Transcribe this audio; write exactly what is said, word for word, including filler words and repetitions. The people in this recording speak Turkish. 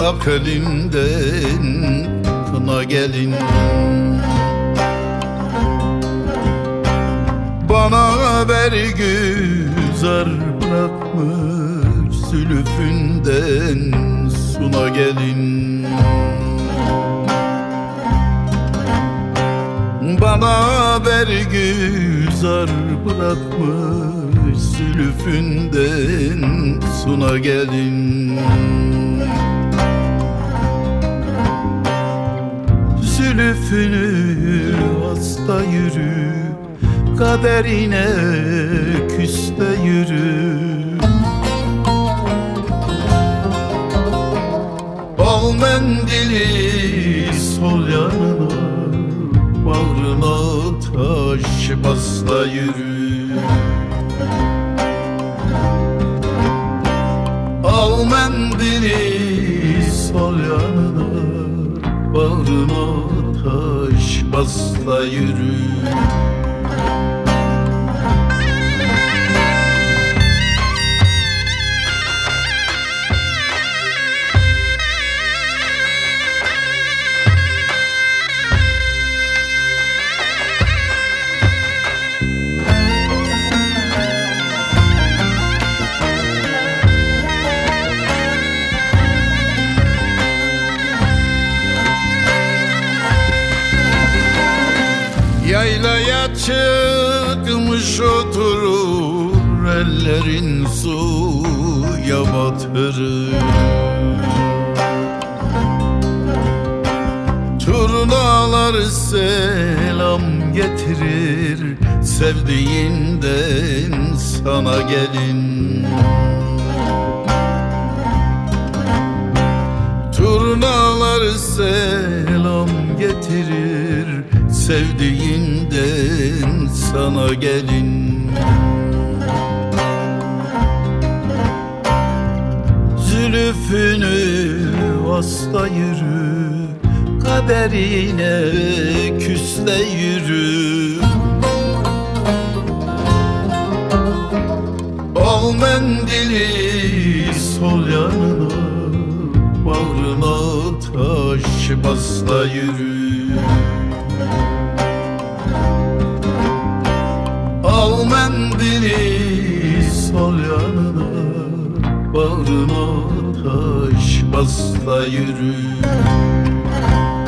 bırak elinden kına gelin. Bana haber güzar bırakmış zülfünden suna gelin. Bana haber güzar bırakmış zülfünden suna gelin. Zülfüne hasta yürü, kaderine küste yürü. Al mendili sol yanına, bağrına taş basla yürü. Al mendili sol yanına, bağrına taş basla yürü. Yaylaya çıkmış oturur, ellerin suya batırır. Turnalar selam getirir, sevdiğinden sana gelin. Turnalar selam getirir, sevdiğinden sana gelin. Zülfüne hasta yürü, kaderine küste yürü. Al mendili sol yanına, bağrına taş basla yürü. Al mendili sol yanına, bağrına taş basla yürü.